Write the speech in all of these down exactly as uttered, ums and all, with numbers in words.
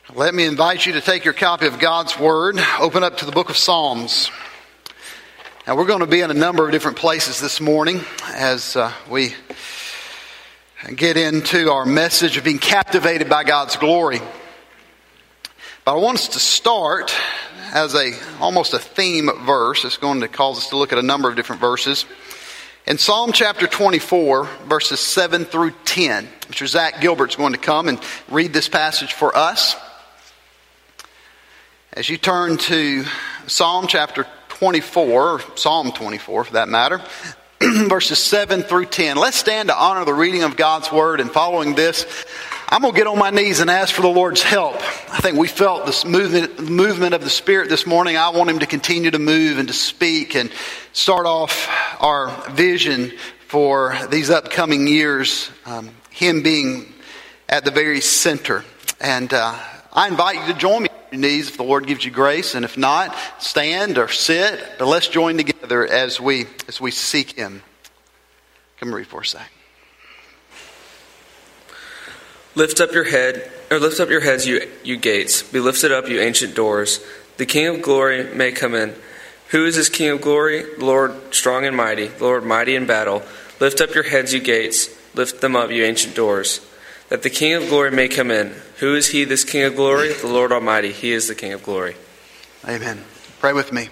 Let me invite you to take your copy of God's Word, open up to the book of Psalms. Now we're going to be in a number of different places this morning as uh, we get into our message of being captivated by God's glory. But I want us to start as a almost a theme verse. It's going to cause us to look at a number of different verses. In Psalm chapter twenty-four, verses seven through ten, Mister Zach Gilbert's going to come and read this passage for us. As you turn to Psalm chapter twenty-four, or Psalm twenty-four for that matter, verses seven through ten, let's stand to honor the reading of God's Word. And following this, I'm going to get on my knees and ask for the Lord's help. I think we felt this movement, movement of the Spirit this morning. I want Him to continue to move and to speak and start off our vision for these upcoming years, um, Him being at the very center. And uh, I invite you to join me on your knees if the Lord gives you grace, and if not, stand or sit. But let's join together as we as we seek Him. Come read for a second. Lift up your head, or lift up your heads, you you gates. Be lifted up, you ancient doors. The King of glory may come in. Who is this King of glory? The Lord strong and mighty, the Lord mighty in battle. Lift up your heads, you gates. Lift them up, you ancient doors, that the King of glory may come in. Who is He, this King of glory? The Lord Almighty. He is the King of glory. Amen. Pray with me.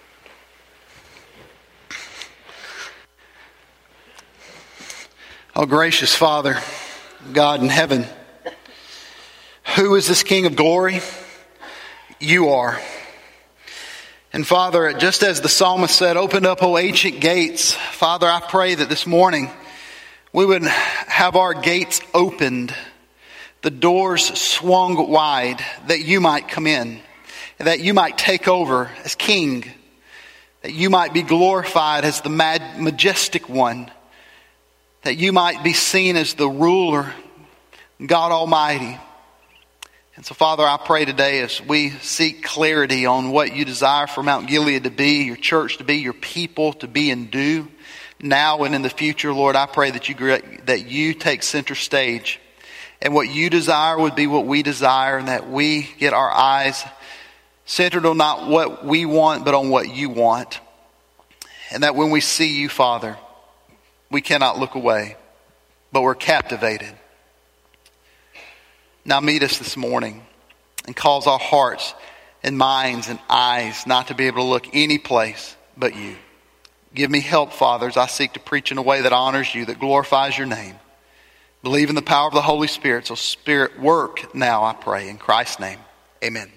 Oh, gracious Father, God in heaven, who is this King of glory? You are. And Father, just as the psalmist said, open up, O ancient gates. Father, I pray that this morning we would have our gates opened, the doors swung wide, that you might come in, and that you might take over as King, that you might be glorified as the majestic one, that you might be seen as the ruler, God Almighty. And so, Father, I pray today as we seek clarity on what you desire for Mount Gilead to be, your church to be, your people to be and do, now and in the future, Lord, I pray that you that you take center stage. And what you desire would be what we desire, and that we get our eyes centered on not what we want, but on what you want. And that when we see you, Father, we cannot look away, but we're captivated. Now meet us this morning and cause our hearts and minds and eyes not to be able to look any place but you. Give me help, Father, as I seek to preach in a way that honors you, that glorifies your name. Believe in the power of the Holy Spirit. So Spirit, work now, I pray. In Christ's name, amen.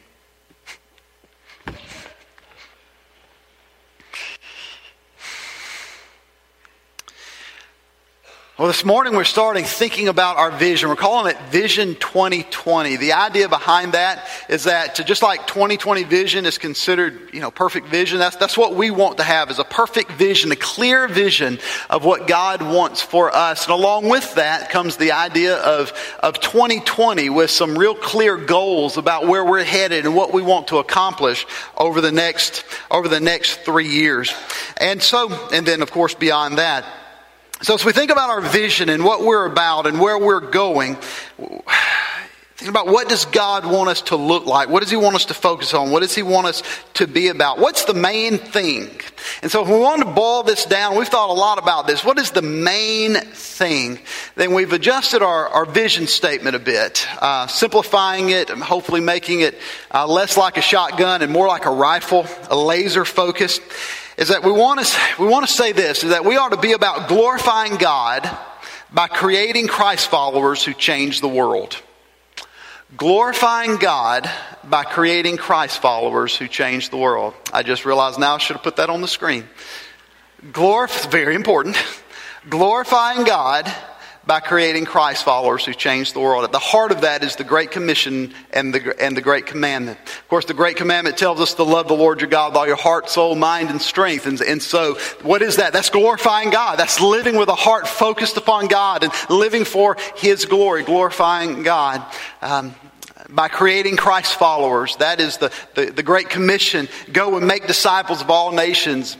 Well, this morning we're starting thinking about our vision. We're calling it Vision twenty twenty. The idea behind that is that just like twenty twenty vision is considered, you know, perfect vision, that's that's what we want to have, is a perfect vision, a clear vision of what God wants for us. And along with that comes the idea of, of twenty twenty with some real clear goals about where we're headed and what we want to accomplish over the next over the next three years. And so, and then of course beyond that. So as we think about our vision and what we're about and where we're going, think about what does God want us to look like? What does He want us to focus on? What does He want us to be about? What's the main thing? And so if we want to boil this down, we've thought a lot about this. What is the main thing? Then we've adjusted our, our vision statement a bit, uh, simplifying it and hopefully making it uh, less like a shotgun and more like a rifle, a laser focused. Is that we want to we want to say this, is that we are to be about glorifying God by creating Christ followers who change the world. Glorifying God by creating Christ followers who change the world. I just realized now I should have put that on the screen. Glorify, very important. Glorifying God by creating Christ followers who change the world. At the heart of that is the Great Commission and the and the Great Commandment. Of course, the Great Commandment tells us to love the Lord your God with all your heart, soul, mind, and strength. And, and so, what is that? That's glorifying God. That's living with a heart focused upon God and living for His glory, glorifying God. Um, by creating Christ followers, that is the, the, the Great Commission. Go and make disciples of all nations,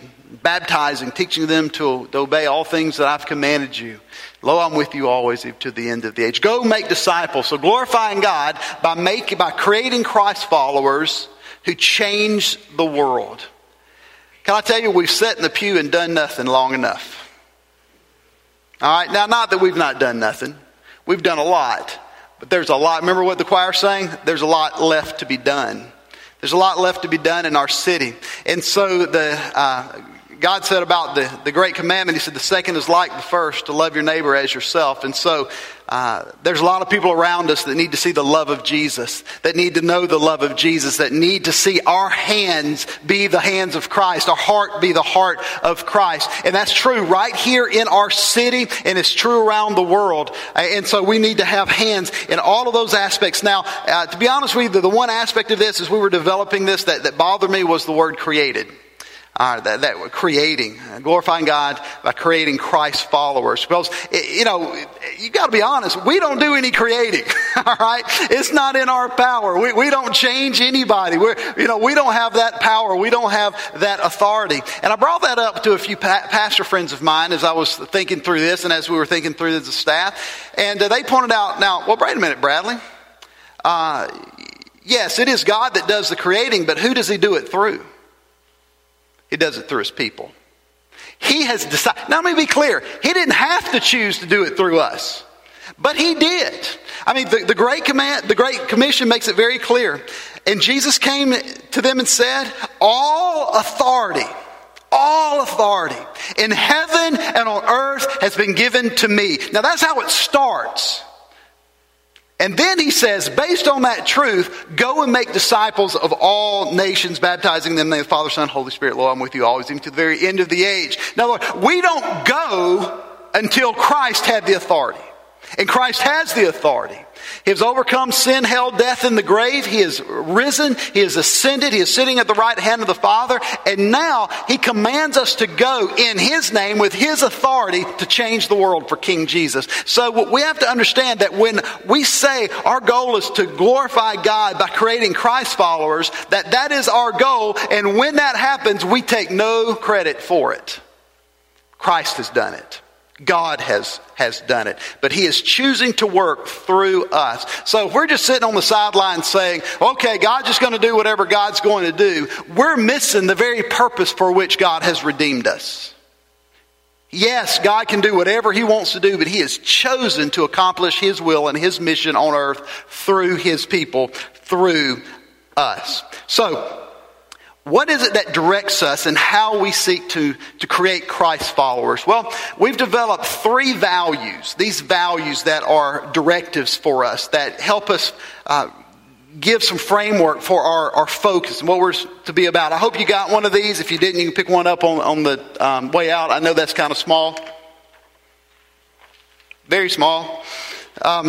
baptizing, teaching them to, to obey all things that I've commanded you. Lo, I'm with you always, even to the end of the age. Go make disciples. So glorifying God by making, by creating Christ followers who change the world. Can I tell you, we've sat in the pew and done nothing long enough. All right, now not that we've not done nothing. We've done a lot. But there's a lot. Remember what the choir's saying? There's a lot left to be done. There's a lot left to be done in our city. And so the uh, God said about the, the great commandment, he said the second is like the first, to love your neighbor as yourself. And so uh, there's a lot of people around us that need to see the love of Jesus, that need to know the love of Jesus, that need to see our hands be the hands of Christ, our heart be the heart of Christ. And that's true right here in our city, and it's true around the world. And so we need to have hands in all of those aspects. Now, uh, to be honest with you, the one aspect of this as we were developing this that, that bothered me was the word created. Uh, that, that creating, glorifying God by creating Christ followers. Because, you know, you got to be honest, we don't do any creating, all right? It's not in our power. We, we don't change anybody. We're, you know, we don't have that power. We don't have that authority. And I brought that up to a few pa- pastor friends of mine as I was thinking through this and as we were thinking through this as a staff. And uh, they pointed out, now, well, wait a minute, Bradley. Uh, yes, it is God that does the creating, but who does he do it through? He does it through his people. He has decided. Now let me be clear. He didn't have to choose to do it through us. But he did. I mean, the, the Great Command, the Great Commission makes it very clear. And Jesus came to them and said, all authority, all authority in heaven and on earth has been given to me. Now that's how it starts. And then he says, based on that truth, go and make disciples of all nations, baptizing them in the name of the Father, Son, Holy Spirit. Lord, I'm with you always, even to the very end of the age. Now, Lord, we don't go until Christ had the authority. And Christ has the authority. He has overcome sin, hell, death, and the grave. He has risen. He has ascended. He is sitting at the right hand of the Father. And now he commands us to go in his name with his authority to change the world for King Jesus. So we have to understand that when we say our goal is to glorify God by creating Christ followers, that that is our goal. And when that happens, we take no credit for it. Christ has done it. God has, has done it. But he is choosing to work through us. So if we're just sitting on the sidelines saying, okay, God's just going to do whatever God's going to do, we're missing the very purpose for which God has redeemed us. Yes, God can do whatever he wants to do, but he has chosen to accomplish his will and his mission on earth through his people, through us. So, what is it that directs us and how we seek to, to create Christ followers? Well, we've developed three values. These values that are directives for us, that help us uh, give some framework for our, our focus and what we're to be about. I hope you got one of these. If you didn't, you can pick one up on, on the um, way out. I know that's kind of small. Very small. Um,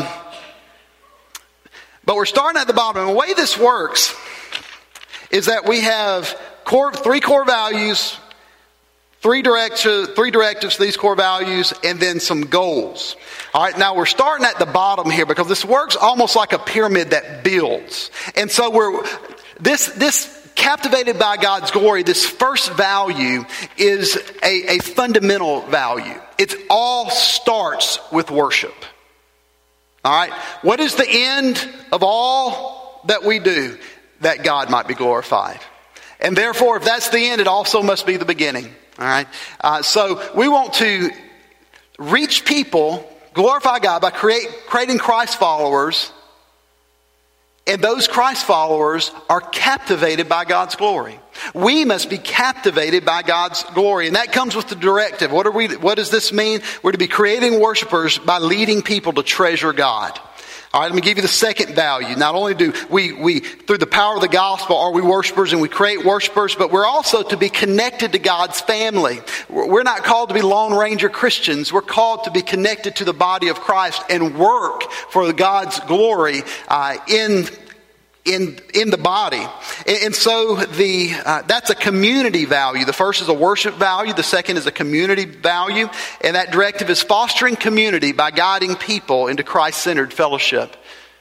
but we're starting at the bottom. And the way this works is that we have core, three core values, three directives, three directives to these core values, and then some goals. All right, now we're starting at the bottom here because this works almost like a pyramid that builds. And so we're this this captivated by God's glory. This first value is a, a fundamental value. It all starts with worship. All right, what is the end of all that we do? That God might be glorified. And therefore, if that's the end, it also must be the beginning. All right. Uh, so we want to reach people, glorify God by create, creating Christ followers. And those Christ followers are captivated by God's glory. We must be captivated by God's glory. And that comes with the directive. What are we, what does this mean? We're to be creating worshipers by leading people to treasure God. All right, let me give you the second value. Not only do we, we, through the power of the gospel, are we worshipers and we create worshipers, but we're also to be connected to God's family. We're not called to be Lone Ranger Christians. We're called to be connected to the body of Christ and work for God's glory uh, in in in the body. And, and so the uh, that's a community value. The first is a worship value. The second is a community value. And that directive is fostering community by guiding people into Christ-centered fellowship.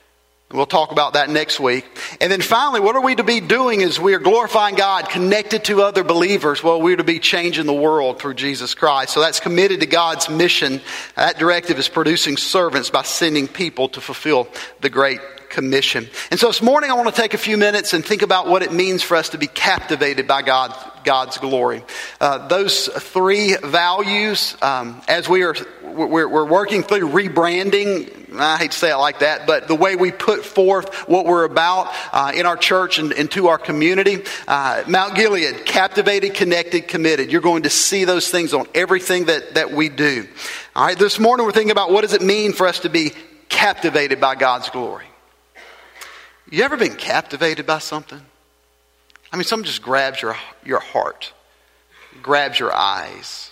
We'll talk about that next week. And then finally, what are we to be doing as we are glorifying God, connected to other believers? Well, we're to be changing the world through Jesus Christ. So that's committed to God's mission. That directive is producing servants by sending people to fulfill the Great Commission. And so this morning I want to take a few minutes and think about what it means for us to be captivated by God, God's glory. Uh, those three values, um, as we are we're, we're working through rebranding, I hate to say it like that, but the way we put forth what we're about uh, in our church and, and to our community. Uh, Mount Gilead, captivated, connected, committed. You're going to see those things on everything that, that we do. All right, this morning we're thinking about what does it mean for us to be captivated by God's glory. You ever been captivated by something? I mean, something just grabs your, your heart, grabs your eyes,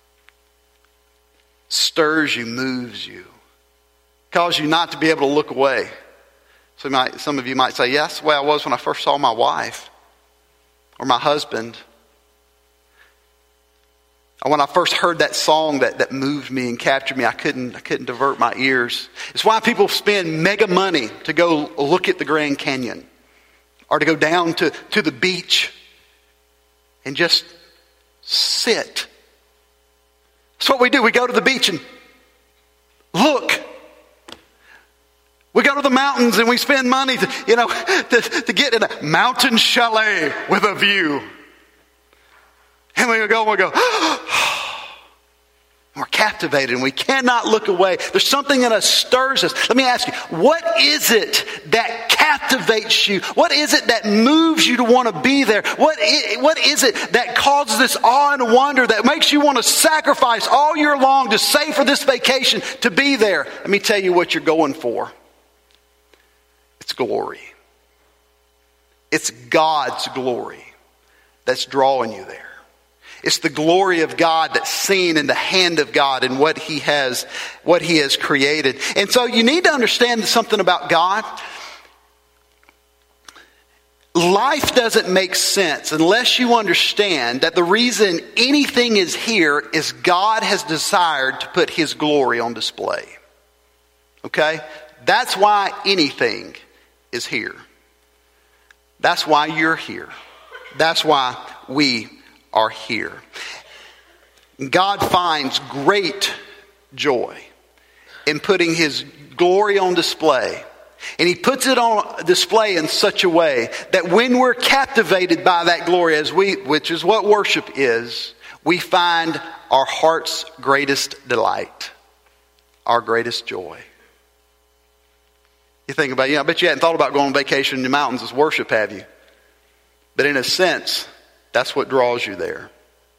stirs you, moves you, causes you not to be able to look away. So you might, some of you might say, yes, the way I was when I first saw my wife or my husband. Or when I first heard that song that, that moved me and captured me, I couldn't, I couldn't divert my ears. It's why people spend mega money to go look at the Grand Canyon or to go down to, to the beach and just sit. That's what we do. We go to the beach and look. We go to the mountains and we spend money to, you know, to, to get in a mountain chalet with a view. And we go and we go, we're captivated and we cannot look away. There's something in us stirs us. Let me ask you, what is it that captivates you? What is it that moves you to want to be there? What is, what is it that causes this awe and wonder that makes you want to sacrifice all year long to save for this vacation to be there? Let me tell you what you're going for. It's glory. It's God's glory that's drawing you there. It's the glory of God that's seen in the hand of God and what He has, what He has created. And so you need to understand something about God. Life doesn't make sense unless you understand that the reason anything is here is God has desired to put His glory on display. Okay? That's why anything is here. That's why you're here. That's why we are here. God finds great joy in putting His glory on display. And He puts it on display in such a way that when we're captivated by that glory, as we, which is what worship is, we find our heart's greatest delight, our greatest joy. You think about, you know, I bet you hadn't thought about going on vacation in the mountains as worship, have you? But in a sense, that's what draws you there.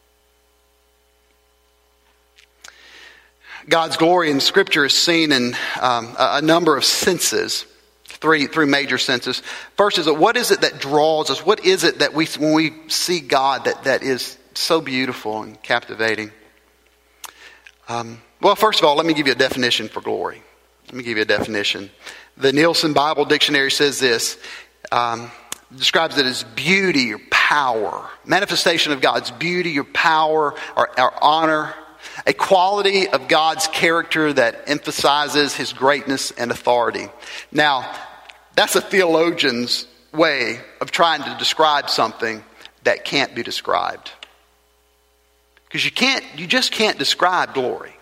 God's glory in Scripture is seen in um, a number of senses, three three major senses. First is, what is it that draws us? What is it that we, when we see God, that, that is so beautiful and captivating? Um, well, first of all, let me give you a definition for glory. Let me give you a definition. The Nielsen Bible Dictionary says this. Um, describes it as beauty or power. Manifestation of God's beauty or power or, or honor. A quality of God's character that emphasizes His greatness and authority. Now, that's a theologian's way of trying to describe something that can't be described. Because you can't, you just can't describe glory.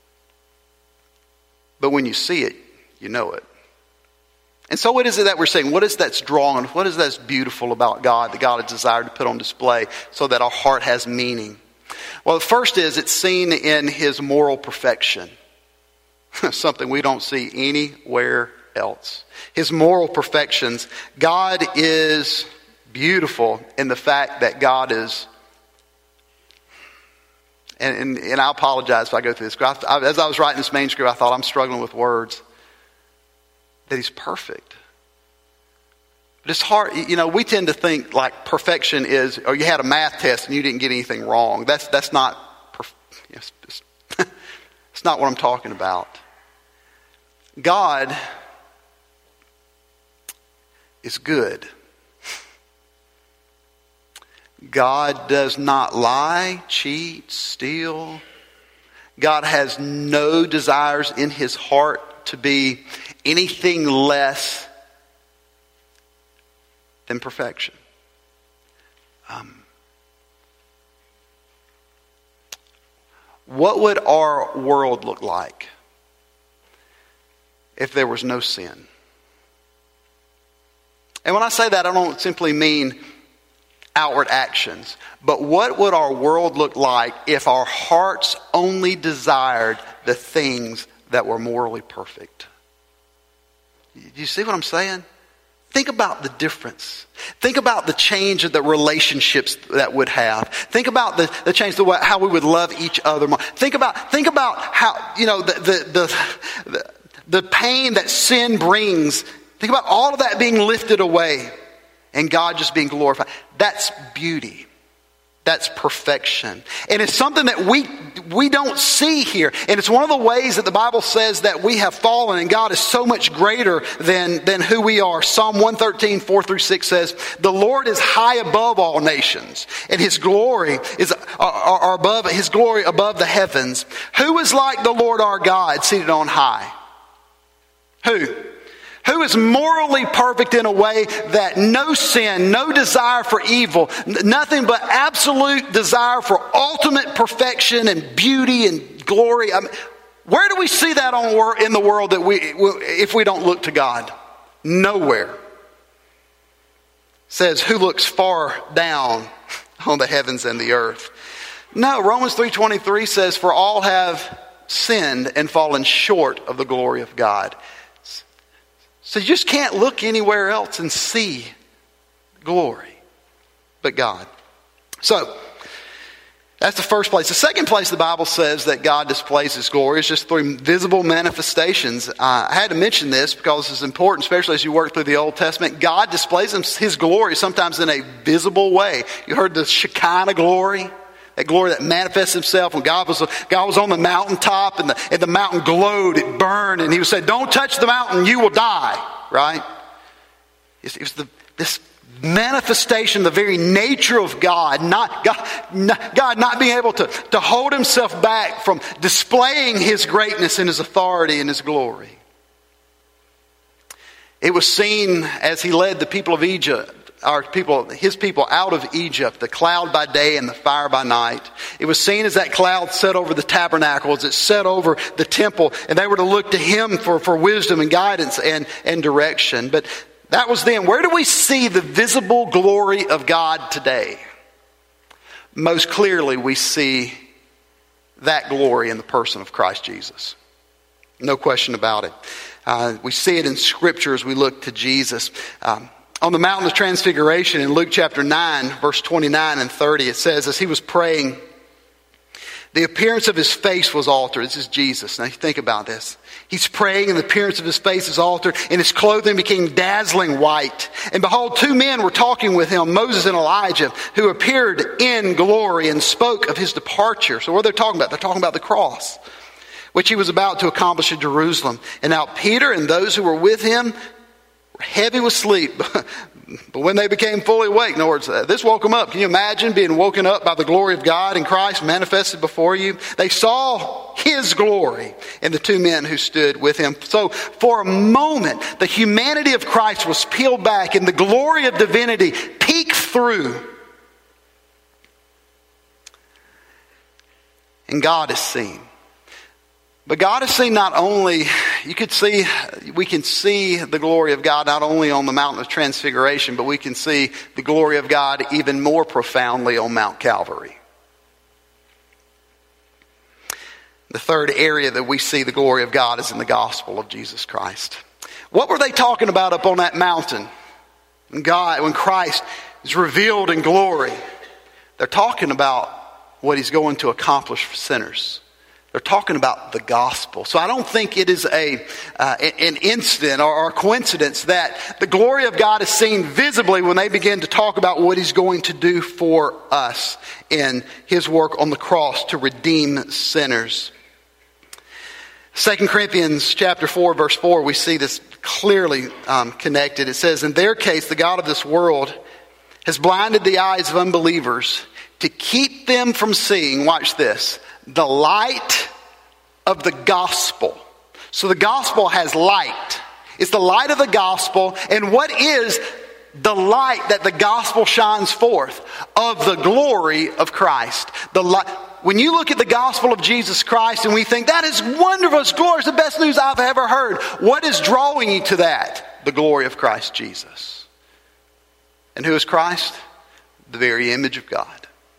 But when you see it, you know it. And so what is it that we're saying? What is that's drawn? What is that's beautiful about God that God has desired to put on display so that our heart has meaning? Well, the first is it's seen in His moral perfection. Something we don't see anywhere else. His moral perfections. God is beautiful in the fact that God is, and, and, and I apologize if I go through this. As I was writing this manuscript, I thought I'm struggling with words. That He's perfect. But it's hard, you know, we tend to think like perfection is, or you had a math test and you didn't get anything wrong. That's that's not, perf- it's, it's, it's not what I'm talking about. God is good. God does not lie, cheat, steal. God has no desires in His heart to be anything less than perfection. Um, what would our world look like if there was no sin? And when I say that, I don't simply mean outward actions. But what would our world look like if our hearts only desired the things that were morally perfect? Do you see what I'm saying? Think about the difference. Think about the change of the relationships that would have. Think about the, the change, the way, how we would love each other more. Think about, think about how, you know, the, the, the, the pain that sin brings. Think about all of that being lifted away and God just being glorified. That's beauty. That's perfection. And it's something that we we don't see here. And it's one of the ways that the Bible says that we have fallen and God is so much greater than, than who we are. Psalm one thirteen, four through six says, the Lord is high above all nations, and his glory is are, are above his glory above the heavens. Who is like the Lord our God seated on high? Who? Who is morally perfect in a way that no sin, no desire for evil, nothing but absolute desire for ultimate perfection and beauty and glory? I mean, where do we see that on in the world that we, if we don't look to God? Nowhere. It says, who looks far down on the heavens and the earth? No, Romans three twenty-three says, for all have sinned and fallen short of the glory of God. So you just can't look anywhere else and see glory but God. So that's the first place. The second place the Bible says that God displays his glory is just through visible manifestations. Uh, I had to mention this because this is important, especially as you work through the Old Testament. God displays his glory sometimes in a visible way. You heard the Shekinah glory. That glory that manifests himself when God was, God was on the mountaintop and the, and the mountain glowed, it burned, and he would say, don't touch the mountain, you will die, right? It was the, this manifestation, the very nature of God, not God, not, God not being able to, to hold himself back from displaying his greatness and his authority and his glory. It was seen as he led the people of Egypt, our people, his people out of Egypt, the cloud by day and the fire by night. It was seen as that cloud set over the tabernacle, as it set over the temple, and they were to look to him for, for wisdom and guidance and, and direction. But that was then. Where do we see the visible glory of God today? Most clearly, we see that glory in the person of Christ Jesus. No question about it. Uh, we see it in Scripture as we look to Jesus. Um, On the Mountain of Transfiguration in Luke chapter nine, verse twenty-nine and thirty, it says, as he was praying, the appearance of his face was altered. This is Jesus. Now you think about this. He's praying and the appearance of his face is altered and his clothing became dazzling white. And behold, two men were talking with him, Moses and Elijah, who appeared in glory and spoke of his departure. So what are they talking about? They're talking about the cross, which he was about to accomplish in Jerusalem. And now Peter and those who were with him heavy with sleep, but when they became fully awake, in other words, this woke them up. Can you imagine being woken up by the glory of God in Christ manifested before you? They saw his glory in the two men who stood with him. So for a moment, the humanity of Christ was peeled back and the glory of divinity peeked through. And God is seen. But God is seen not only, you could see, we can see the glory of God not only on the Mountain of Transfiguration, but we can see the glory of God even more profoundly on Mount Calvary. The third area that we see the glory of God is in the gospel of Jesus Christ. What were they talking about up on that mountain? When God, when Christ is revealed in glory, they're talking about what he's going to accomplish for sinners. They're talking about the gospel. So I don't think it is a uh, an incident or a coincidence that the glory of God is seen visibly when they begin to talk about what he's going to do for us in his work on the cross to redeem sinners. Second Corinthians chapter four, verse four, we see this clearly um, connected. It says, in their case, the God of this world has blinded the eyes of unbelievers to keep them from seeing, watch this, the light of the gospel. So the gospel has light. It's the light of the gospel. And what is the light that the gospel shines forth of the glory of Christ. The light. When you look at the gospel of Jesus Christ and we think, that is wonderful, it's glorious, the best news I've ever heard. What is drawing you to that? The glory of Christ Jesus. And who is Christ? The very image of God.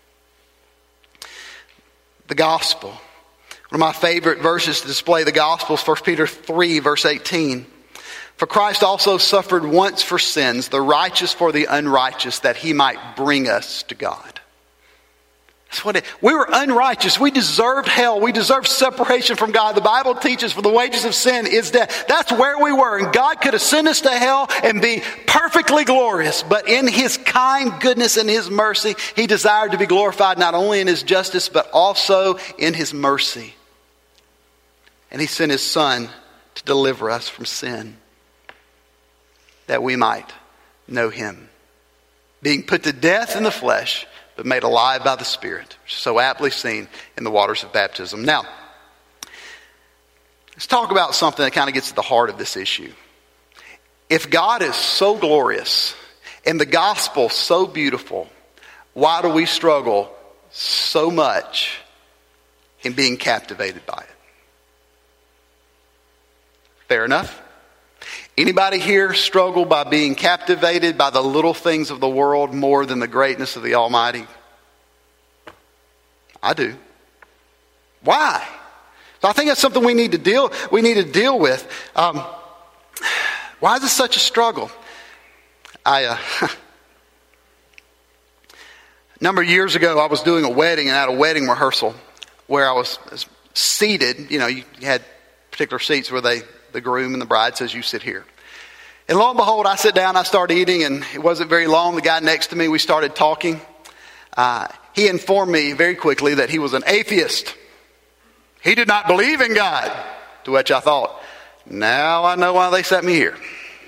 The gospel. One of my favorite verses to display the gospel is First Peter three, verse eighteen. For Christ also suffered once for sins, the righteous for the unrighteous, that he might bring us to God. That's what it, we were unrighteous. We deserved hell. We deserved separation from God. The Bible teaches for the wages of sin is death. That's where we were. And God could have sent us to hell and be perfectly glorious. But in his kind goodness and his mercy, he desired to be glorified not only in his justice, but also in his mercy. And he sent his Son to deliver us from sin, that we might know him. Being put to death in the flesh, but made alive by the Spirit, so aptly seen in the waters of baptism. Now, let's talk about something that kind of gets to the heart of this issue. If God is so glorious and the gospel so beautiful, why do we struggle so much in being captivated by it? Fair enough? Anybody here struggle by being captivated by the little things of the world more than the greatness of the Almighty? I do. Why? So I think that's something we need to deal we need to deal with. Um, why is this such a struggle? I uh, a number of years ago, I was doing a wedding and at a wedding rehearsal where I was seated. You know, you had particular seats where they. The groom and the bride says, you sit here. And lo and behold, I sit down, I start eating, and it wasn't very long. The guy next to me, we started talking. Uh, he informed me very quickly that he was an atheist. He did not believe in God. To which I thought, now I know why they sent me here.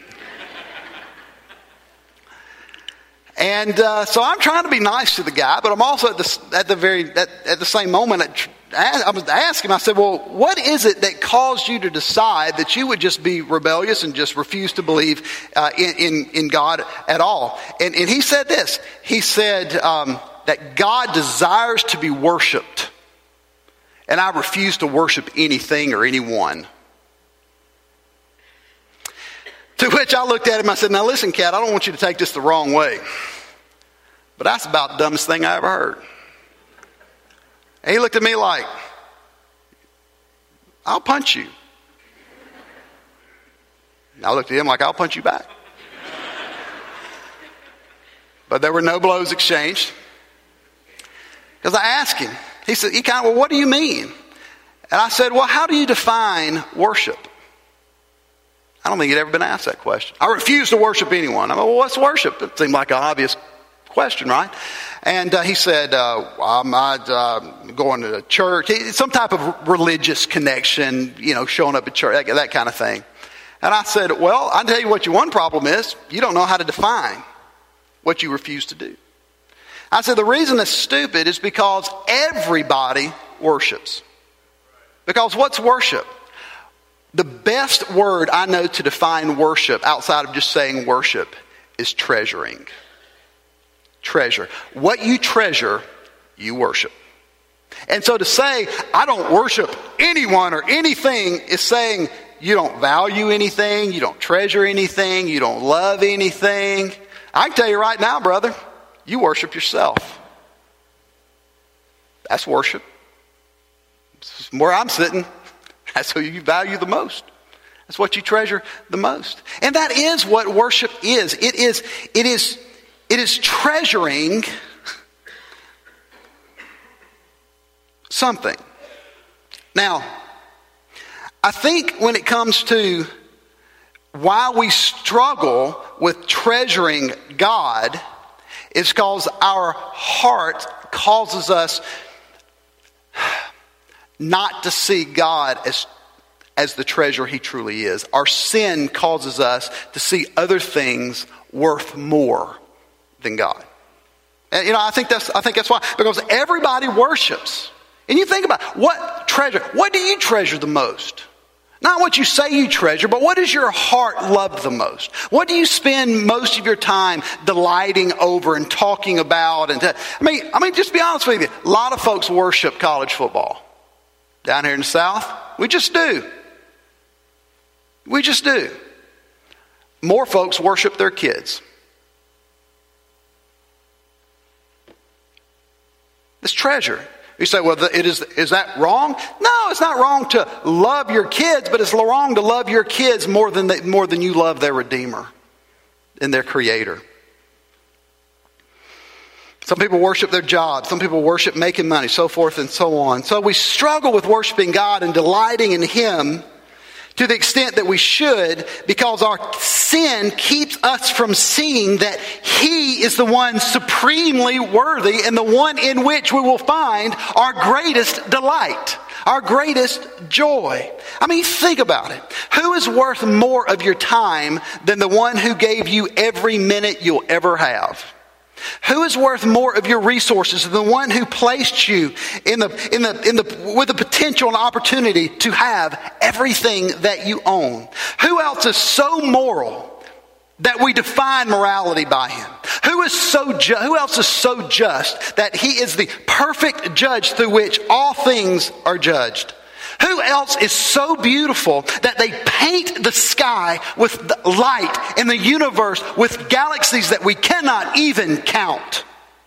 And uh, so I'm trying to be nice to the guy, but I'm also at the, at the very at, at the same moment, at, I was asking him, I said, well, what is it that caused you to decide that you would just be rebellious and just refuse to believe uh, in, in, in God at all? And, and he said this. He said um, that God desires to be worshiped, and I refuse to worship anything or anyone. To which I looked at him, I said, now listen, Cat, I don't want you to take this the wrong way, but that's about the dumbest thing I ever heard. And he looked at me like, I'll punch you. And I looked at him like, I'll punch you back. But there were no blows exchanged. Because I asked him, he said, he kind of, well, what do you mean? And I said, well, how do you define worship? I don't think he'd ever been asked that question. I refuse to worship anyone. I mean, well, what's worship? It seemed like an obvious question, right? And uh, he said, uh, I'm uh, going to church, some type of religious connection, you know, showing up at church, that, that kind of thing. And I said, well, I'll tell you what your one problem is. You don't know how to define what you refuse to do. I said, the reason it's stupid is because everybody worships. Because what's worship? The best word I know to define worship outside of just saying worship is treasuring. Treasure. What you treasure, you worship. And so to say, I don't worship anyone or anything is saying you don't value anything, you don't treasure anything, you don't love anything. I can tell you right now, brother, you worship yourself. That's worship. Where I'm sitting, that's who you value the most. That's what you treasure the most. And that is what worship is. It is, it is, it is treasuring something. Now, I think when it comes to why we struggle with treasuring God, it's because our heart causes us not to see God as, as the treasure he truly is. Our sin causes us to see other things worth more than God. And, you know, I think that's I think that's why. Because everybody worships. And you think about it, what treasure, what do you treasure the most? Not what you say you treasure, but what does your heart love the most? What do you spend most of your time delighting over and talking about? And to, I mean, I mean, just be honest with you. A lot of folks worship college football. Down here in the South, we just do. We just do. More folks worship their kids. This treasure. You say, well, it is, is that wrong? No, it's not wrong to love your kids, but it's wrong to love your kids more than, they, more than you love their Redeemer and their Creator. Some people worship their job. Some people worship making money, so forth and so on. So we struggle with worshiping God and delighting in Him to the extent that we should, because our sin keeps us from seeing that He is the one supremely worthy and the one in which we will find our greatest delight, our greatest joy. I mean, think about it. Who is worth more of your time than the one who gave you every minute you'll ever have? Who is worth more of your resources than the one who placed you in the, in the, in the, with the potential and opportunity to have everything that you own? Who else is so moral that we define morality by Him? Who is so ju- who else is so just that He is the perfect judge through which all things are judged? Who else is so beautiful that they paint the sky with the light and the universe with galaxies that we cannot even count?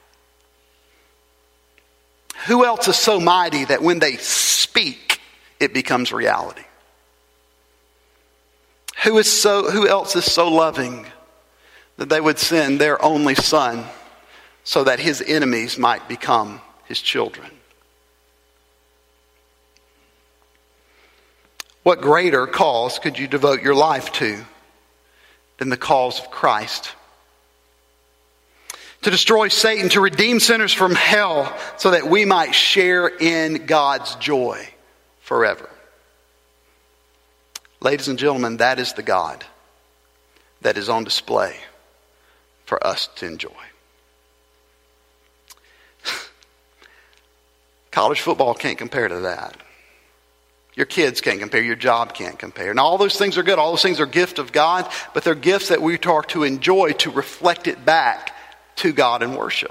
Who else is so mighty that when they speak, it becomes reality? Who is so? Who else is so loving that they would send their only Son so that His enemies might become His children? What greater cause could you devote your life to than the cause of Christ? To destroy Satan, to redeem sinners from hell so that we might share in God's joy forever. Ladies and gentlemen, that is the God that is on display for us to enjoy. College football can't compare to that. Your kids can't compare. Your job can't compare. Now, all those things are good. All those things are gifts of God, but they're gifts that we are to enjoy, to reflect it back to God in worship.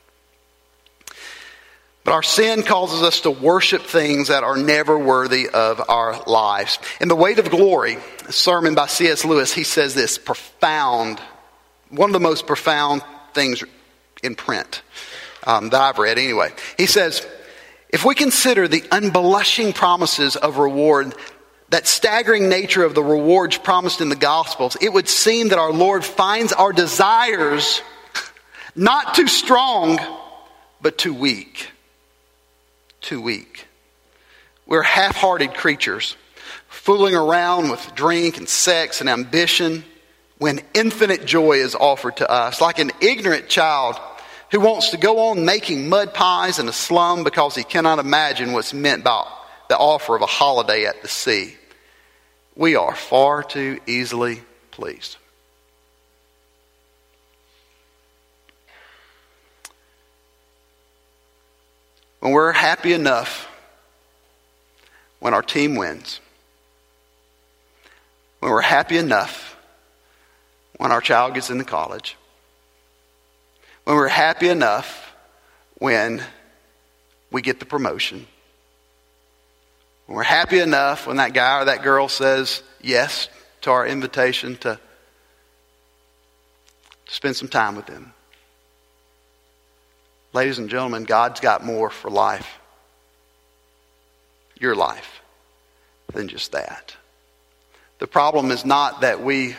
But our sin causes us to worship things that are never worthy of our lives. In The Weight of Glory, a sermon by C S Lewis, he says this profound, one of the most profound things in print um, that I've read anyway. He says, if we consider the unblushing promises of reward, that staggering nature of the rewards promised in the Gospels, it would seem that our Lord finds our desires not too strong, but too weak. Too weak. We're half-hearted creatures, fooling around with drink and sex and ambition when infinite joy is offered to us, like an ignorant child who wants to go on making mud pies in a slum because he cannot imagine what's meant by the offer of a holiday at the sea. We are far too easily pleased. When we're happy enough when our team wins, when we're happy enough when our child gets into college, when we're happy enough when we get the promotion, when we're happy enough when that guy or that girl says yes to our invitation to, to spend some time with them. Ladies and gentlemen, God's got more for life, your life, than just that. The problem is not that we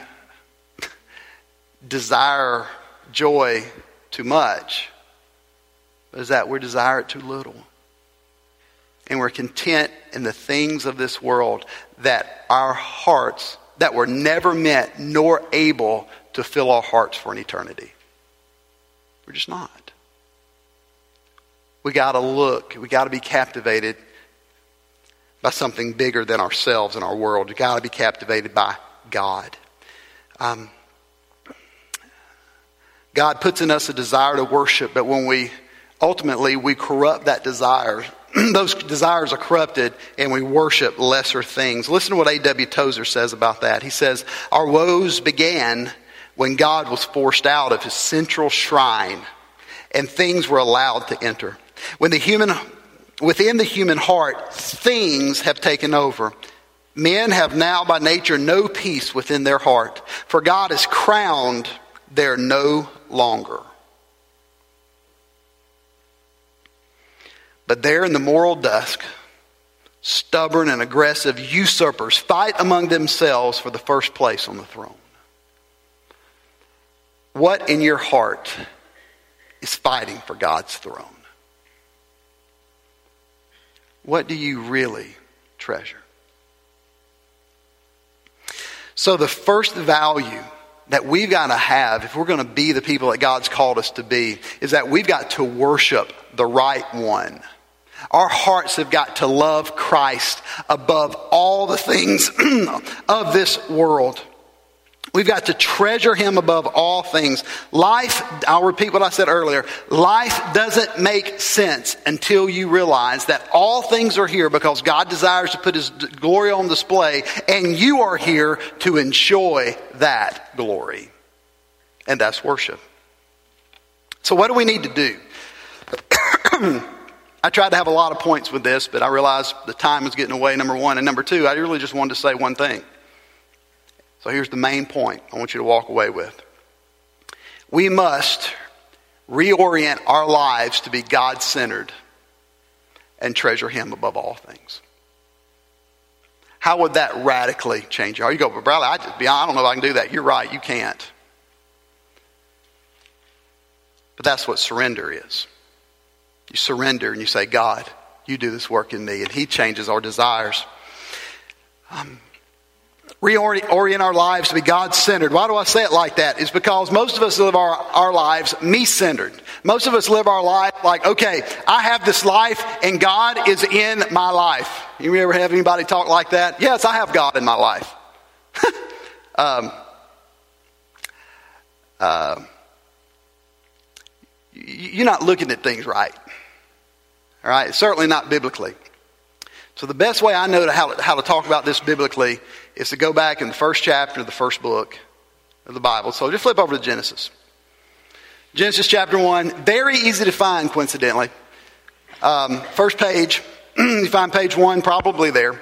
desire joy too much, but is that we desire it too little. And we're content in the things of this world that our hearts, that were never meant nor able to fill our hearts for an eternity. We're just not. We got to look, we got to be captivated by something bigger than ourselves and our world. We got to be captivated by God. Um, God puts in us a desire to worship, but when we ultimately we corrupt that desire those desires are corrupted and we worship lesser things. Listen to what A W Tozer says about that. He says, our woes began when God was forced out of his central shrine and things were allowed to enter. When the human, within the human heart, things have taken over. Men have now by nature no peace within their heart, for God is crowned there no longer. But there in the moral dusk, stubborn and aggressive usurpers fight among themselves for the first place on the throne. What in your heart is fighting for God's throne? What do you really treasure? So the first value that we've got to have if we're going to be the people that God's called us to be is that we've got to worship the right one. Our hearts have got to love Christ above all the things of this world. We've got to treasure him above all things. Life, I'll repeat what I said earlier, life doesn't make sense until you realize that all things are here because God desires to put his glory on display, and you are here to enjoy that glory. And that's worship. So what do we need to do? I tried to have a lot of points with this, but I realized the time was getting away, number one. And number two, I really just wanted to say one thing. So here's the main point I want you to walk away with. We must reorient our lives to be God-centered and treasure him above all things. How would that radically change you? You go, but Bradley, I, just, I don't know if I can do that. You're right, you can't. But that's what surrender is. You surrender and you say, God, you do this work in me. And he changes our desires. Um, reorient our lives to be God-centered. Why do I say it like that? It's because most of us live our, our lives me-centered. Most of us live our life like, okay, I have this life and God is in my life. You ever have anybody talk like that? Yes, I have God in my life. um, uh, you're not looking at things right. All right? Certainly not biblically. So the best way I know to how, to how to talk about this biblically is to go back in the first chapter of the first book of the Bible. So just flip over to Genesis. Genesis chapter one, very easy to find coincidentally. Um, first page, you find page one probably there.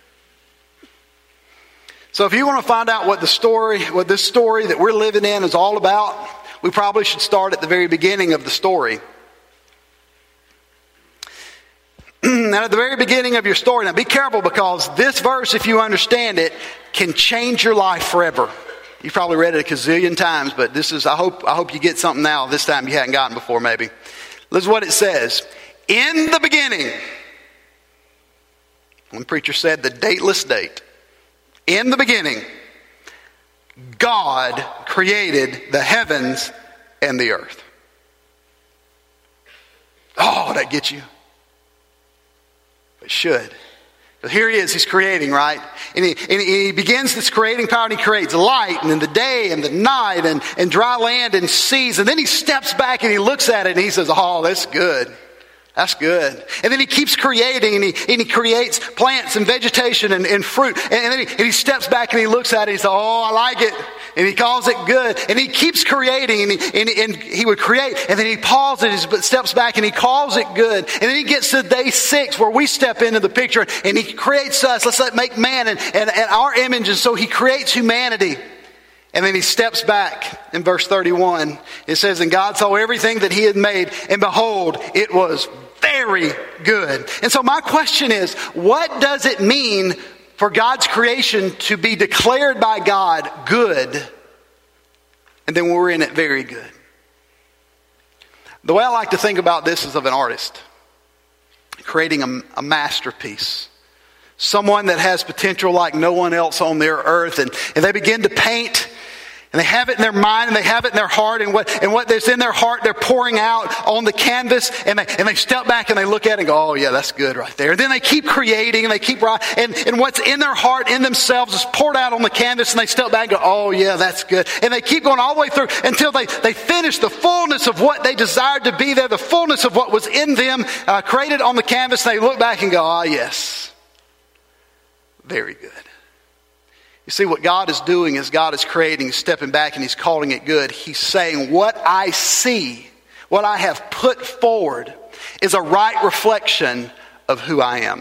So if you want to find out what the story, what this story that we're living in is all about, we probably should start at the very beginning of the story. And at the very beginning of your story, now be careful because this verse, if you understand it, can change your life forever. You've probably read it a gazillion times, but this is, I hope, I hope you get something now this time you hadn't gotten before maybe. Listen to what it says. In the beginning, one preacher said the dateless date. In the beginning, God created the heavens and the earth. Oh, that gets you. It should. But here he is, he's creating, right? And he, and he begins this creating power and he creates light and in the day and the night and, and dry land and seas. And then he steps back and he looks at it and he says, oh, that's good. That's good. And then he keeps creating and he, and he creates plants and vegetation and, and fruit. And, and then he, and he steps back and he looks at it and he says, oh, I like it. And he calls it good. And he keeps creating and he, and, and he would create. And then he pauses and steps back and he calls it good. And then he gets to day six where we step into the picture and he creates us. Let's let make man and, and, and our image. And so he creates humanity. And then he steps back in verse thirty-one. It says, and God saw everything that he had made, and behold, it was very good. And so my question is, what does it mean for God's creation to be declared by God good, and then we're in it very good? The way I like to think about this is of an artist creating a, a masterpiece. Someone that has potential like no one else on their earth. And, and they begin to paint. And they have it in their mind, and they have it in their heart, and what and what is in their heart, they're pouring out on the canvas, and they and they step back and they look at it and go, oh yeah, that's good right there. And then they keep creating, and they keep writing, and, and what's in their heart, in themselves, is poured out on the canvas, and they step back and go, oh yeah, that's good. And they keep going all the way through until they, they finish the fullness of what they desired to be there, the fullness of what was in them, uh, created on the canvas. They look back and go, ah yes, very good. You see, what God is doing is God is creating, stepping back, and He's calling it good. He's saying, what I see, what I have put forward, is a right reflection of who I am.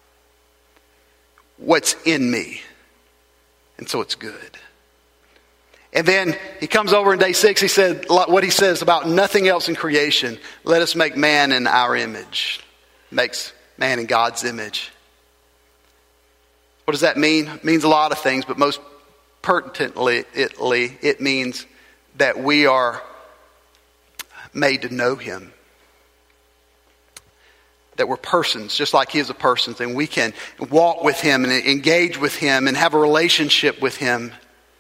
What's in me. And so it's good. And then He comes over in day six, He said what He says about nothing else in creation. Let us make man in our image. Makes man in God's image. What does that mean? It means a lot of things, but most pertinently, it means that we are made to know Him. That we're persons, just like He is a person, and we can walk with Him and engage with Him and have a relationship with Him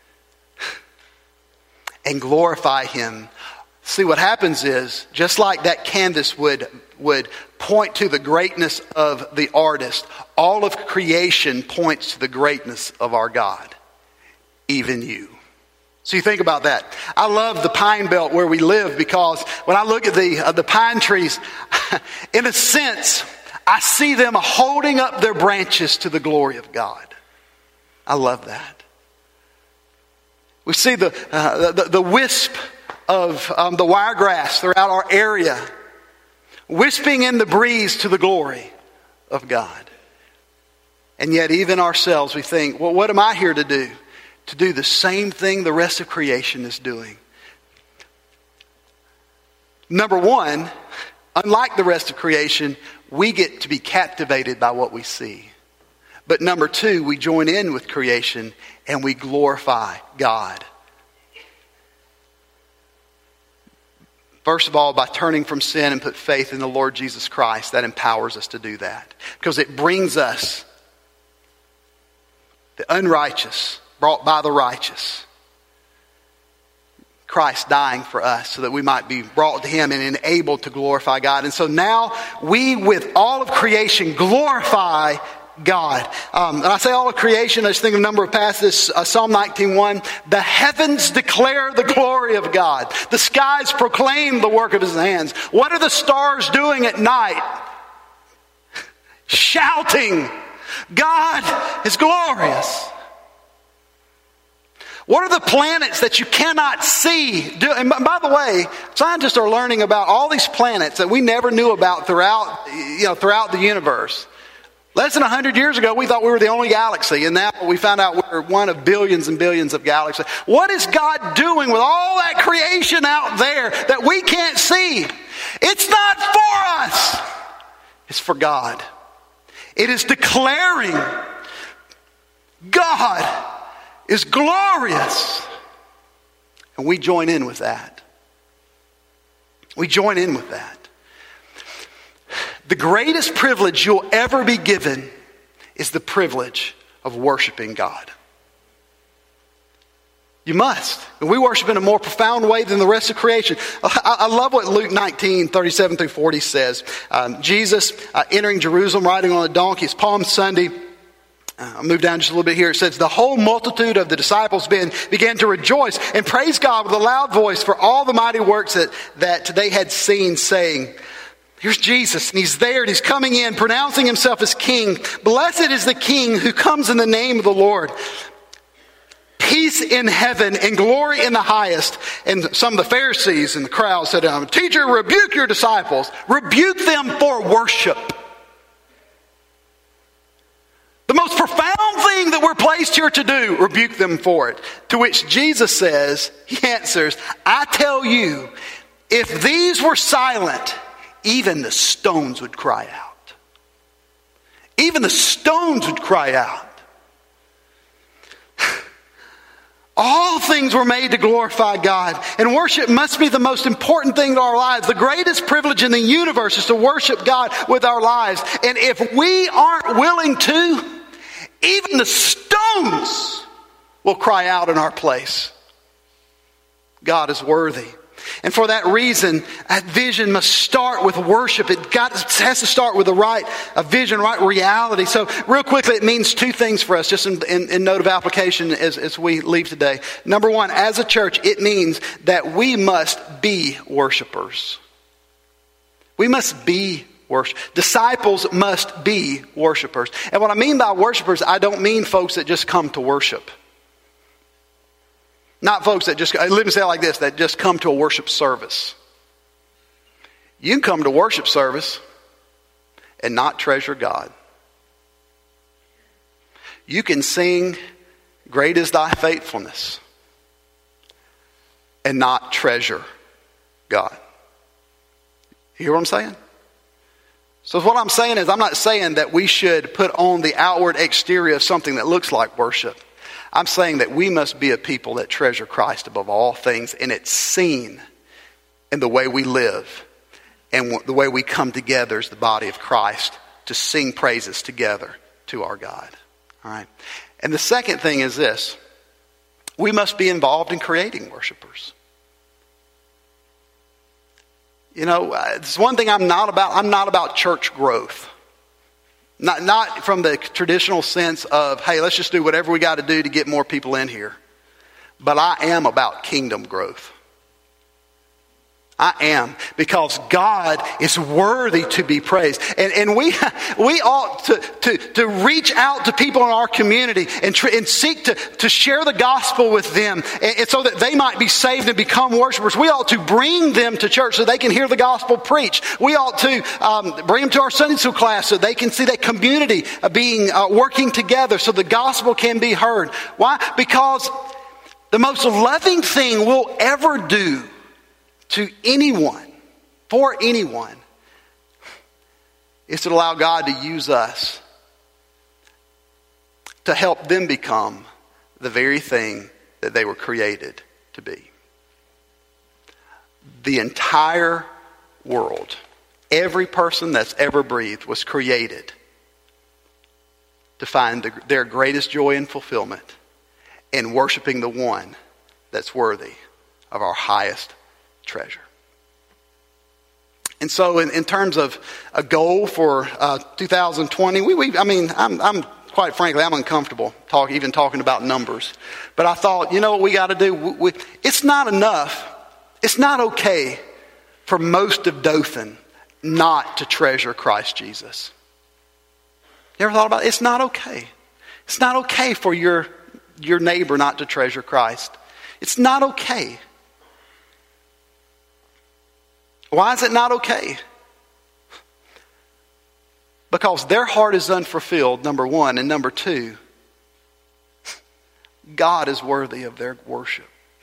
and glorify Him. See, what happens is, just like that canvas would, would point to the greatness of the artist, all of creation points to the greatness of our God, even you. So you think about that. I love the Pine Belt where we live, because when I look at the, uh, the pine trees, in a sense, I see them holding up their branches to the glory of God. I love that. We see the, uh, the, the wisp of um, the wiregrass throughout our area, wisping in the breeze to the glory of God. And yet even ourselves, we think, well, what am I here to do? To do the same thing the rest of creation is doing. Number one, unlike the rest of creation, we get to be captivated by what we see. But number two, we join in with creation and we glorify God. First of all, by turning from sin and put faith in the Lord Jesus Christ, that empowers us to do that. Because it brings us the unrighteous, brought by the righteous. Christ dying for us so that we might be brought to Him and enabled to glorify God. And so now we, with all of creation, glorify God. Um, and I say all of creation, I just think of a number of passages. Uh, Psalm nineteen one. The heavens declare the glory of God. The skies proclaim the work of His hands. What are the stars doing at night? Shouting, God is glorious. What are the planets that you cannot see? Do, and by the way, scientists are learning about all these planets that we never knew about throughout, you know, throughout the universe. Less than one hundred years ago, we thought we were the only galaxy, and now we found out we're one of billions and billions of galaxies. What is God doing with all that creation out there that we can't see? It's not for us. It's for God. It is declaring God is glorious. And we join in with that. We join in with that. The greatest privilege you'll ever be given is the privilege of worshiping God. You must. And we worship in a more profound way than the rest of creation. I, I love what Luke nineteen, thirty-seven through forty says. Um, Jesus uh, entering Jerusalem riding on a donkey. It's Palm Sunday. Uh, I'll move down just a little bit here. It says, the whole multitude of the disciples began to rejoice and praise God with a loud voice for all the mighty works that, that they had seen, saying, here's Jesus, and He's there, and He's coming in, pronouncing Himself as King. Blessed is the King who comes in the name of the Lord. Peace in heaven and glory in the highest. And some of the Pharisees in the crowd said, um, Teacher, rebuke your disciples. Rebuke them for worship. The most profound thing that we're placed here to do, rebuke them for it. To which Jesus says, He answers, I tell you, if these were silent, even the stones would cry out. Even the stones would cry out. All things were made to glorify God. And worship must be the most important thing in our lives. The greatest privilege in the universe is to worship God with our lives. And if we aren't willing to, even the stones will cry out in our place. God is worthy. And for that reason, that vision must start with worship. It, got, it has to start with the right a vision, right reality. So real quickly, it means two things for us, just in, in, in note of application as, as we leave today. Number one, as a church, it means that we must be worshipers. We must be worship. Disciples must be worshipers. And what I mean by worshipers, I don't mean folks that just come to worship. Not folks that just, let me say it like this, that just come to a worship service. You can come to worship service and not treasure God. You can sing, "Great is thy faithfulness," and not treasure God. You hear what I'm saying? So what I'm saying is, I'm not saying that we should put on the outward exterior of something that looks like worship. I'm saying that we must be a people that treasure Christ above all things, and it's seen in the way we live and the way we come together as the body of Christ to sing praises together to our God. All right. And the second thing is this: we must be involved in creating worshipers. You know, it's one thing I'm not about. I'm not about church growth. Not, not from the traditional sense of, hey, let's just do whatever we got to do to get more people in here. But I am about kingdom growth. I am, because God is worthy to be praised. And, and we we ought to, to, to reach out to people in our community and, tr- and seek to, to share the gospel with them, and, and so that they might be saved and become worshipers. We ought to bring them to church so they can hear the gospel preached. We ought to um, bring them to our Sunday school class so they can see that community being uh, working together so the gospel can be heard. Why? Because the most loving thing we'll ever do to anyone, for anyone, is to allow God to use us to help them become the very thing that they were created to be. The entire world, every person that's ever breathed, was created to find the, their greatest joy and fulfillment in worshiping the one that's worthy of our highest treasure. And so in, in terms of a goal for uh, two thousand twenty, we, we I mean, I'm, I'm quite frankly, I'm uncomfortable talk, even talking about numbers. But I thought, you know what we got to do? We, we, it's not enough. It's not okay for most of Dothan not to treasure Christ Jesus. You ever thought about it? It's not okay. It's not okay for your, your neighbor not to treasure Christ. It's not okay. Why is it not okay? Because their heart is unfulfilled, number one. And number two, God is worthy of their worship.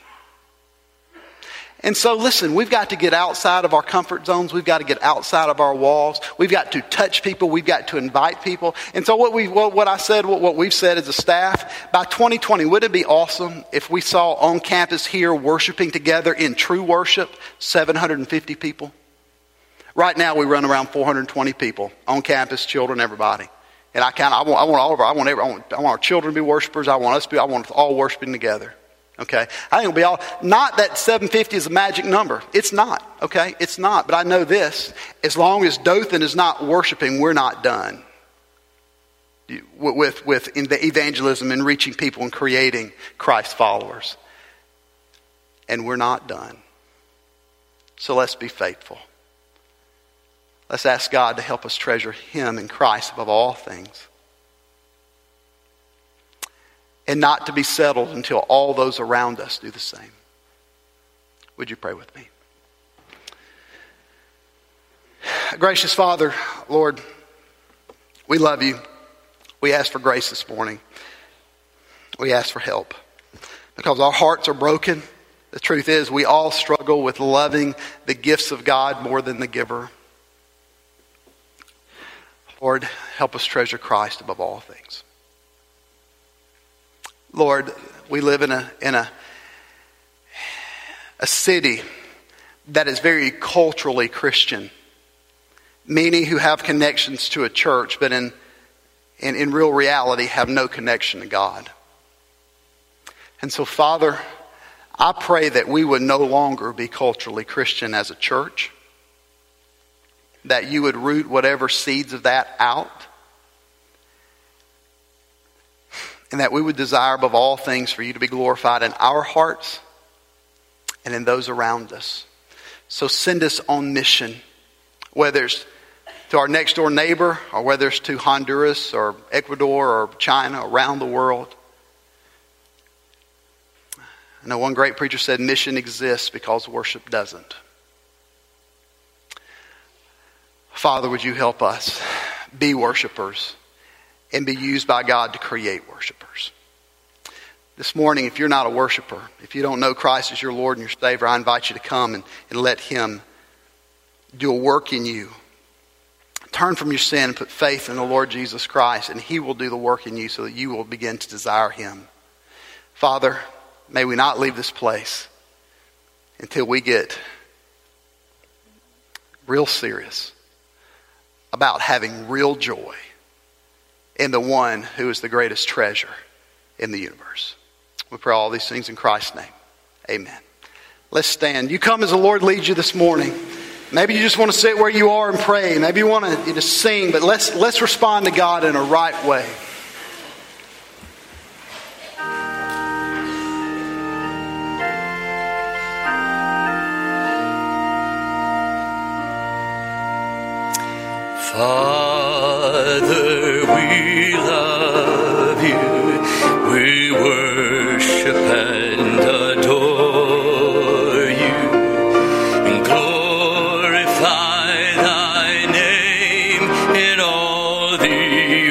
And so listen, we've got to get outside of our comfort zones. We've got to get outside of our walls. We've got to touch people. We've got to invite people. And so what we, what, what I said, what, what we've said as a staff, by twenty twenty, wouldn't it be awesome if we saw on campus here worshiping together in true worship, seven hundred fifty people? Right now we run around four hundred twenty people on campus, children, everybody. And I kind of, I want, I want all of our, I want every, I want, I want our children to be worshipers. I want us to be, I want us all worshiping together. Okay, I think it'll be all, not that seven fifty is a magic number. It's not, okay? It's not. But I know this, as long as Dothan is not worshiping, we're not done with, with in the evangelism and reaching people and creating Christ followers. And we're not done. So let's be faithful. Let's ask God to help us treasure Him and Christ above all things. And not to be settled until all those around us do the same. Would you pray with me? Gracious Father, Lord, we love you. We ask for grace this morning. We ask for help. Because our hearts are broken. The truth is, we all struggle with loving the gifts of God more than the giver. Lord, help us treasure Christ above all things. Lord, we live in a in a a city that is very culturally Christian. Many who have connections to a church, but in, in, in real reality have no connection to God. And so, Father, I pray that we would no longer be culturally Christian as a church, that you would root whatever seeds of that out, and that we would desire above all things for you to be glorified in our hearts and in those around us. So send us on mission, whether it's to our next door neighbor or whether it's to Honduras or Ecuador or China, around the world. I know one great preacher said mission exists because worship doesn't. Father, would you help us be worshipers and be used by God to create worshipers? This morning, if you're not a worshiper, if you don't know Christ as your Lord and your Savior, I invite you to come and, and let Him do a work in you. Turn from your sin and put faith in the Lord Jesus Christ, and He will do the work in you so that you will begin to desire Him. Father, may we not leave this place until we get real serious about having real joy in the one who is the greatest treasure in the universe. We pray all these things in Christ's name. Amen. Let's stand. You come as the Lord leads you this morning. Maybe you just want to sit where you are and pray. Maybe you want to just sing, but let's let's respond to God in a right way. Father, we love you, we worship and adore you, and glorify thy name in all the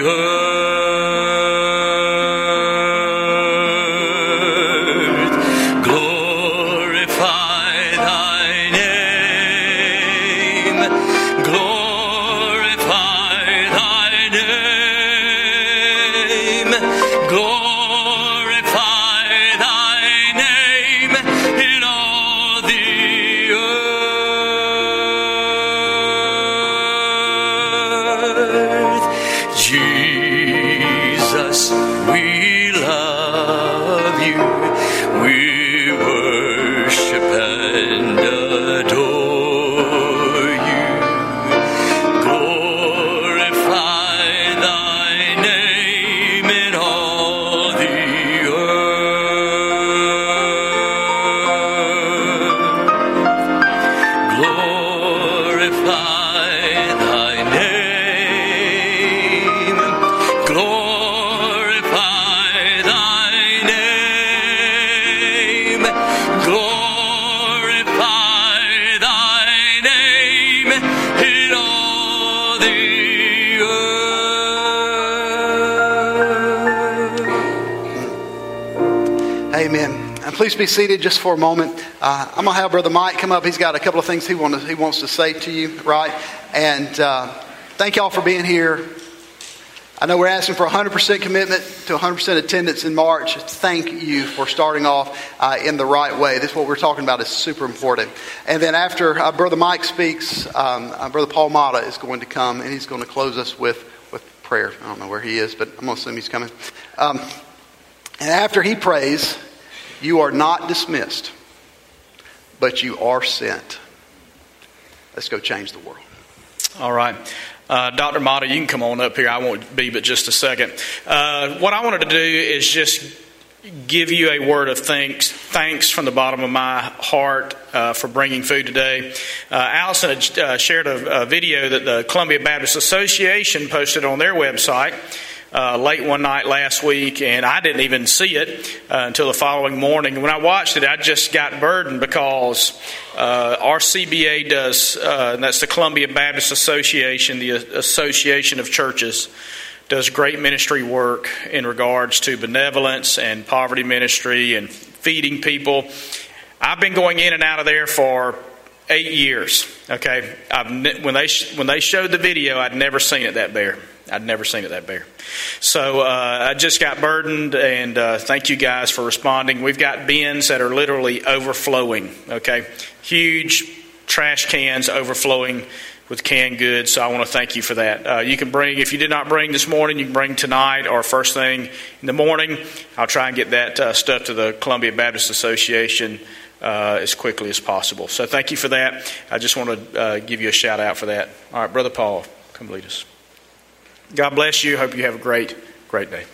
earth. Glorify thy name. Glorify Please be seated just for a moment. Uh, I'm going to have Brother Mike come up. He's got a couple of things he, want to, he wants to say to you, right? And uh, thank y'all for being here. I know we're asking for one hundred percent commitment to one hundred percent attendance in March. Thank you for starting off uh, in the right way. This is what we're talking about is super important. And then after uh, Brother Mike speaks, um, uh, Brother Paul Mata is going to come and he's going to close us with, with prayer. I don't know where he is, but I'm going to assume he's coming. Um, and after he prays, you are not dismissed, but you are sent. Let's go change the world. All right. Uh, Doctor Mata, you can come on up here. I won't be but just a second. Uh, what I wanted to do is just give you a word of thanks thanks from the bottom of my heart uh, for bringing food today. Uh, Allison had uh, shared a, a video that the Columbia Baptist Association posted on their website Uh, late one night last week, and I didn't even see it uh, until the following morning. When I watched it, I just got burdened because uh, our C B A does, uh, and that's the Columbia Baptist Association, the Association of Churches, does great ministry work in regards to benevolence and poverty ministry and feeding people. I've been going in and out of there for eight years. Okay, I've ne- when they sh- when they showed the video, I'd never seen it that bare. I'd never seen it that bare. So uh, I just got burdened, and uh, thank you guys for responding. We've got bins that are literally overflowing, okay? Huge trash cans overflowing with canned goods. So I want to thank you for that. Uh, you can bring, if you did not bring this morning, you can bring tonight or first thing in the morning. I'll try and get that uh, stuff to the Columbia Baptist Association uh, as quickly as possible. So thank you for that. I just want to uh, give you a shout out for that. All right, Brother Paul, come lead us. God bless you. Hope you have a great, great day.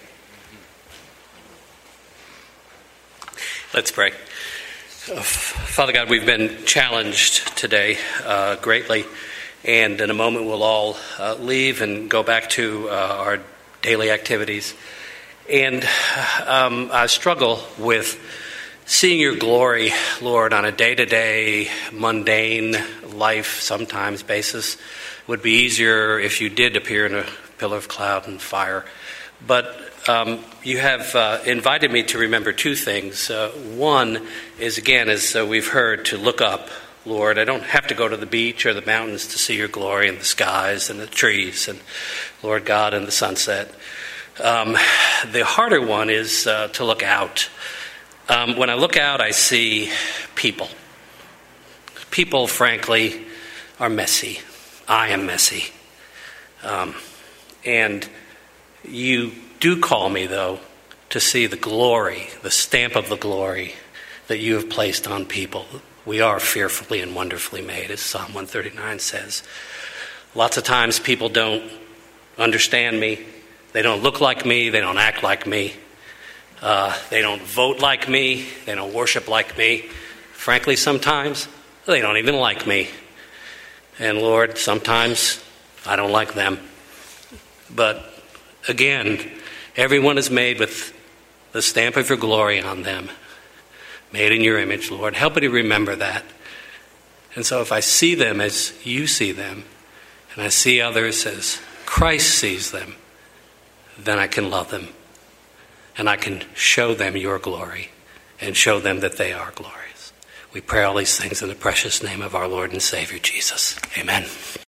Let's pray. Uh, Father God, we've been challenged today uh, greatly, and in a moment we'll all uh, leave and go back to uh, our daily activities. And um, I struggle with seeing your glory, Lord, on a day-to-day, mundane life sometimes basis. It would be easier if you did appear in a pillar of cloud and fire. But um, you have uh, invited me to remember two things. Uh, one is, again, as uh, we've heard, to look up, Lord. I don't have to go to the beach or the mountains to see your glory in the skies and the trees and, Lord God, and the sunset. Um, the harder one is uh, to look out. Um, when I look out, I see people. People, frankly, are messy. I am messy. Um, and you do call me, though, to see the glory, the stamp of the glory that you have placed on people. We are fearfully and wonderfully made, as Psalm one thirty-nine says. Lots of times people don't understand me. They don't look like me. They don't act like me. Uh, they don't vote like me. They don't worship like me. Frankly, sometimes they don't even like me. And Lord, sometimes I don't like them. But again, everyone is made with the stamp of your glory on them, made in your image, Lord. Help me to remember that. And so if I see them as you see them, and I see others as Christ sees them, then I can love them. And I can show them your glory and show them that they are glorious. We pray all these things in the precious name of our Lord and Savior, Jesus. Amen.